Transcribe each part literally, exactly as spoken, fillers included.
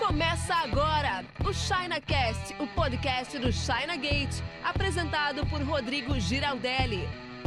Começa agora o ChinaCast, o podcast do China Gate, apresentado por Rodrigo Giraldelli.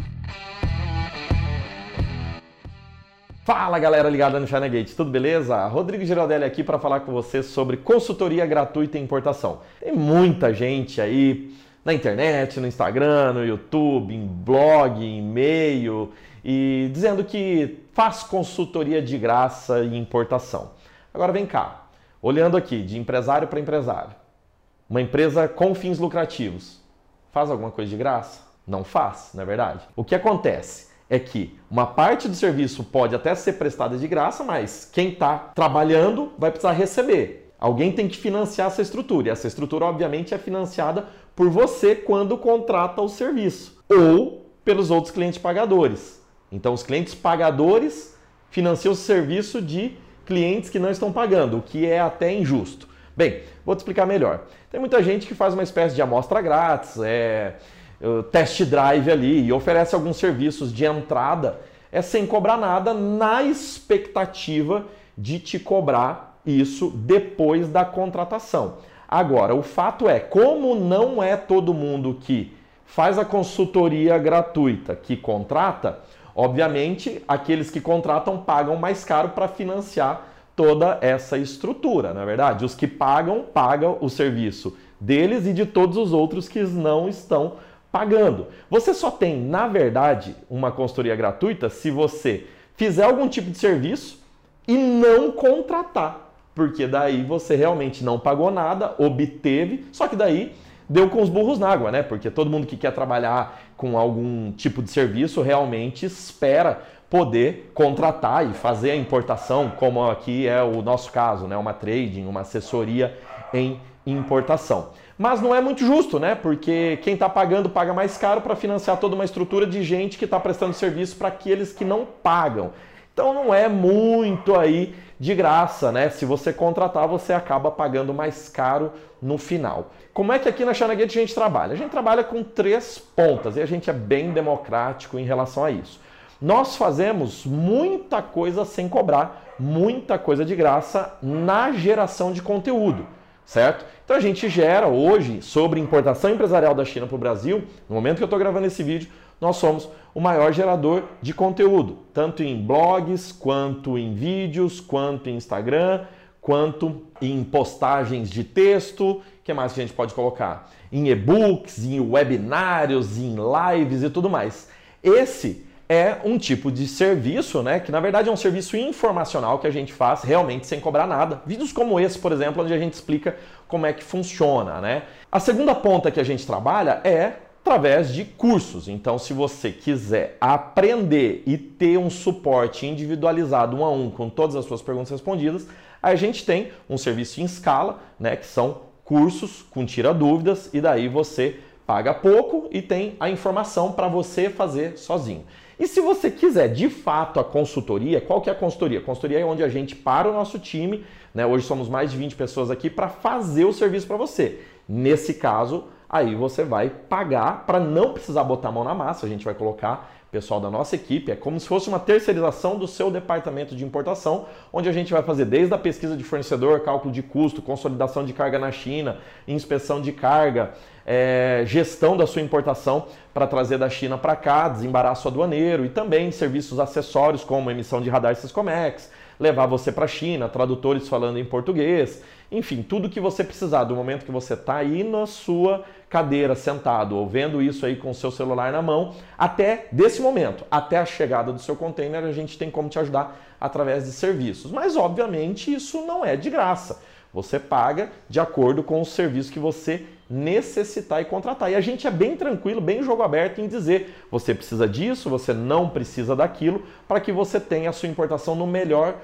Fala galera ligada no China Gate, tudo beleza? Rodrigo Giraldelli aqui para falar com você sobre consultoria gratuita em importação. Tem muita gente aí na internet, no Instagram, no YouTube, em blog, em e-mail, e dizendo que faz consultoria de graça em importação. Agora vem cá, olhando aqui de empresário para empresário, uma empresa com fins lucrativos, faz alguma coisa de graça? Não faz, não é verdade? O que acontece é que uma parte do serviço pode até ser prestada de graça, mas quem está trabalhando vai precisar receber. Alguém tem que financiar essa estrutura, e essa estrutura obviamente é financiada por você quando contrata o serviço, ou pelos outros clientes pagadores. Então os clientes pagadores financiam o serviço de clientes que não estão pagando, o que é até injusto. Bem, vou te explicar melhor. Tem muita gente que faz uma espécie de amostra grátis, é, test drive ali e oferece alguns serviços de entrada é, sem cobrar nada, na expectativa de te cobrar isso depois da contratação. Agora, o fato é, como não é todo mundo que faz a consultoria gratuita que contrata, obviamente, aqueles que contratam pagam mais caro para financiar toda essa estrutura, não é verdade? Os que pagam, pagam o serviço deles e de todos os outros que não estão pagando. Você só tem, na verdade, uma consultoria gratuita se você fizer algum tipo de serviço e não contratar, porque daí você realmente não pagou nada, obteve, só que daí deu com os burros na água, né? Porque todo mundo que quer trabalhar com algum tipo de serviço realmente espera poder contratar e fazer a importação, como aqui é o nosso caso, né? Uma trading, uma assessoria em importação. Mas não é muito justo, né? Porque quem está pagando paga mais caro para financiar toda uma estrutura de gente que está prestando serviço para aqueles que não pagam. Então não é muito aí de graça, né? Se você contratar, você acaba pagando mais caro no final. Como é que aqui na China Gate a gente trabalha? A gente trabalha com três pontas e a gente é bem democrático em relação a isso. Nós fazemos muita coisa sem cobrar, muita coisa de graça na geração de conteúdo, certo? Então a gente gera hoje sobre importação empresarial da China para o Brasil, no momento que eu estou gravando esse vídeo, nós somos o maior gerador de conteúdo, tanto em blogs, quanto em vídeos, quanto em Instagram, quanto em postagens de texto. O que mais que a gente pode colocar? Em e-books, em webinários, em lives e tudo mais. Esse é um tipo de serviço, né, que na verdade é um serviço informacional que a gente faz realmente sem cobrar nada. Vídeos como esse, por exemplo, onde a gente explica como é que funciona, né? A segunda ponta que a gente trabalha é através de cursos. Então, se você quiser aprender e ter um suporte individualizado um a um com todas as suas perguntas respondidas, a gente tem um serviço em escala, né, que são cursos com tira dúvidas, e daí você paga pouco e tem a informação para você fazer sozinho. E se você quiser de fato a consultoria, qual que é a consultoria? A consultoria é onde a gente para o nosso time, né? Hoje somos mais de vinte pessoas aqui para fazer o serviço para você. Nesse caso, aí você vai pagar para não precisar botar a mão na massa, a gente vai colocar pessoal da nossa equipe, é como se fosse uma terceirização do seu departamento de importação, onde a gente vai fazer desde a pesquisa de fornecedor, cálculo de custo, consolidação de carga na China, inspeção de carga, é, gestão da sua importação para trazer da China para cá, desembaraço aduaneiro e também serviços acessórios como emissão de radar Syscomex, levar você para a China, tradutores falando em português, enfim, tudo que você precisar do momento que você está aí na sua cadeira, sentado, ou vendo isso aí com o seu celular na mão, até desse momento, até a chegada do seu container, a gente tem como te ajudar através de serviços. Mas, obviamente, isso não é de graça. Você paga de acordo com o serviço que você necessitar e contratar. E a gente é bem tranquilo, bem jogo aberto em dizer, você precisa disso, você não precisa daquilo, para que você tenha a sua importação no melhor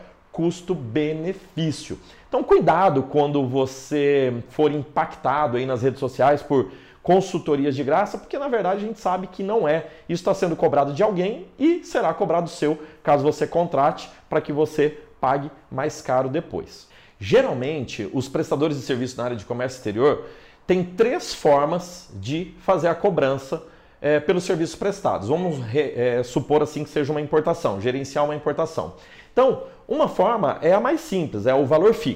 custo-benefício. Então cuidado quando você for impactado aí nas redes sociais por consultorias de graça, porque na verdade a gente sabe que não é. Isso está sendo cobrado de alguém e será cobrado seu caso você contrate para que você pague mais caro depois. Geralmente, os prestadores de serviço na área de comércio exterior têm três formas de fazer a cobrança é, pelos serviços prestados. Vamos re, é, supor assim que seja uma importação, gerenciar uma importação. Então, uma forma é a mais simples, é o valor fixo.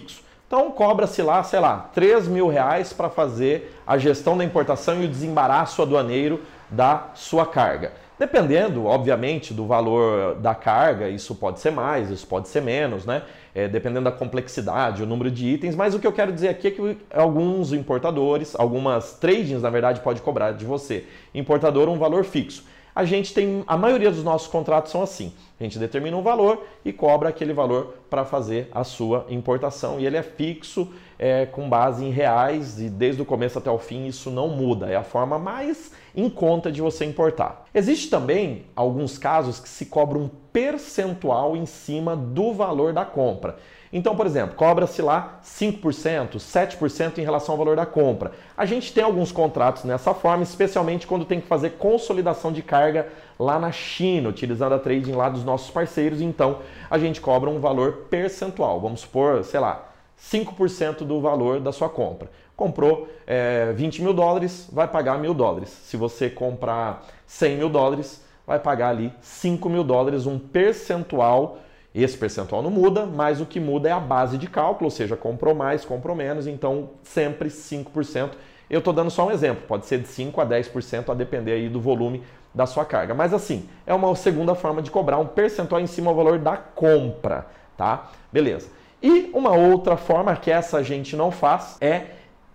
Então cobra-se lá, sei lá, três mil reais para fazer a gestão da importação e o desembaraço aduaneiro da sua carga. Dependendo, obviamente, do valor da carga, isso pode ser mais, isso pode ser menos, né? É, dependendo da complexidade, o número de itens, mas o que eu quero dizer aqui é que alguns importadores, algumas tradings, na verdade, pode cobrar de você, importador, um valor fixo. A gente tem, a maioria dos nossos contratos são assim, a gente determina um valor e cobra aquele valor para fazer a sua importação e ele é fixo, é, com base em reais e desde o começo até o fim isso não muda, é a forma mais em conta de você importar. Existe também alguns casos que se cobra um percentual em cima do valor da compra. Então, por exemplo, cobra-se lá cinco por cento, sete por cento em relação ao valor da compra. A gente tem alguns contratos nessa forma, especialmente quando tem que fazer consolidação de carga lá na China, utilizando a trading lá dos nossos parceiros. Então, a gente cobra um valor percentual. Vamos supor, sei lá, cinco por cento do valor da sua compra. Comprou é, vinte mil dólares, vai pagar mil dólares. Se você comprar cem mil dólares, vai pagar ali cinco mil dólares, um percentual. Esse percentual não muda, mas o que muda é a base de cálculo, ou seja, comprou mais, comprou menos, então sempre cinco por cento. Eu estou dando só um exemplo, pode ser de cinco a dez por cento, a depender aí do volume da sua carga. Mas assim, é uma segunda forma de cobrar um percentual em cima do valor da compra, tá? Beleza. E uma outra forma que essa a gente não faz é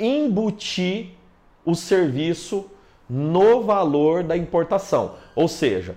embutir o serviço no valor da importação. Ou seja,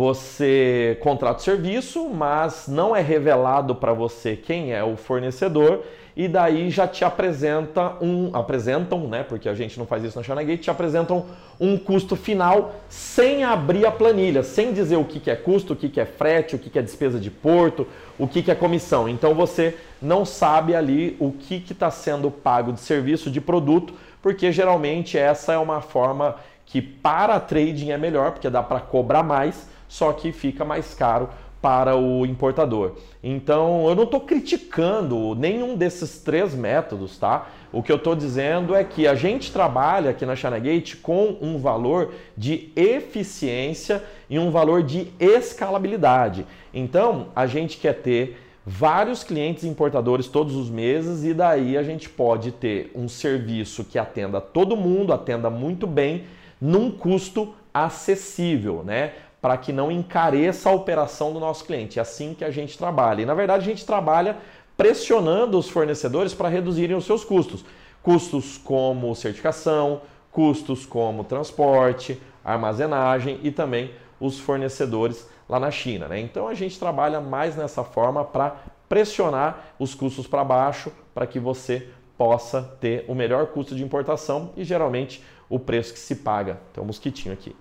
você contrata o serviço, mas não é revelado para você quem é o fornecedor e daí já te apresenta um, apresentam, né, porque a gente não faz isso na ChinaGate, te apresentam um custo final sem abrir a planilha, sem dizer o que, que é custo, o que, que é frete, o que, que é despesa de porto, o que, que é comissão. Então você não sabe ali o que está sendo pago de serviço, de produto, porque geralmente essa é uma forma que para a trading é melhor, porque dá para cobrar mais, só que fica mais caro para o importador. Então, eu não estou criticando nenhum desses três métodos, tá? O que eu estou dizendo é que a gente trabalha aqui na ChinaGate com um valor de eficiência e um valor de escalabilidade. Então, a gente quer ter vários clientes importadores todos os meses e daí a gente pode ter um serviço que atenda todo mundo, atenda muito bem, num custo acessível, né? Para que não encareça a operação do nosso cliente. É assim que a gente trabalha. E na verdade a gente trabalha pressionando os fornecedores para reduzirem os seus custos. Custos como certificação, custos como transporte, armazenagem e também os fornecedores lá na China, né? Então a gente trabalha mais nessa forma para pressionar os custos para baixo para que você possa ter o melhor custo de importação e geralmente o preço que se paga. Tem um mosquitinho aqui.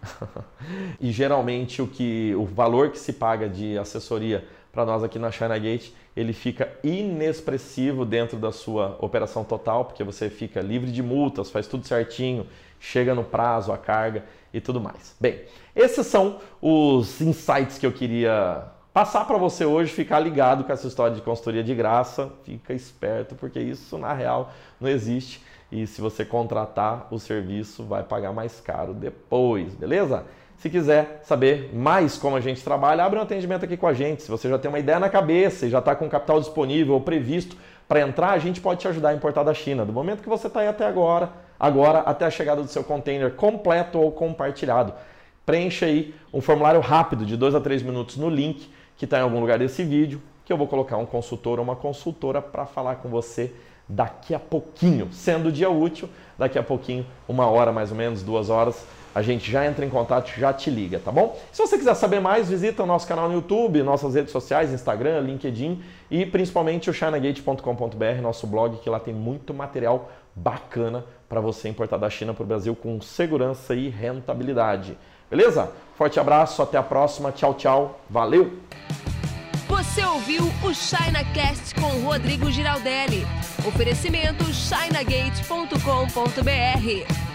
E geralmente o, que, o valor que se paga de assessoria para nós aqui na ChinaGate, ele fica inexpressivo dentro da sua operação total, porque você fica livre de multas, faz tudo certinho, chega no prazo, a carga e tudo mais. Bem, esses são os insights que eu queria passar para você hoje, ficar ligado com essa história de consultoria de graça, fica esperto, porque isso na real não existe. E se você contratar o serviço, vai pagar mais caro depois, beleza? Se quiser saber mais como a gente trabalha, abre um atendimento aqui com a gente. Se você já tem uma ideia na cabeça e já está com capital disponível ou previsto para entrar, a gente pode te ajudar a importar da China. Do momento que você está aí até agora, agora até a chegada do seu container completo ou compartilhado. Preencha aí um formulário rápido de dois a três minutos no link que está em algum lugar desse vídeo, que eu vou colocar um consultor ou uma consultora para falar com você daqui a pouquinho, sendo dia útil, daqui a pouquinho, uma hora mais ou menos, duas horas, a gente já entra em contato, já te liga, tá bom? Se você quiser saber mais, visita o nosso canal no YouTube, nossas redes sociais, Instagram, LinkedIn e principalmente o chinagate ponto com ponto br, nosso blog, que lá tem muito material bacana para você importar da China para o Brasil com segurança e rentabilidade. Beleza? Forte abraço, até a próxima, tchau, tchau, valeu! Você ouviu o ChinaCast com Rodrigo Giraldelli. Oferecimento chinagate ponto com ponto br.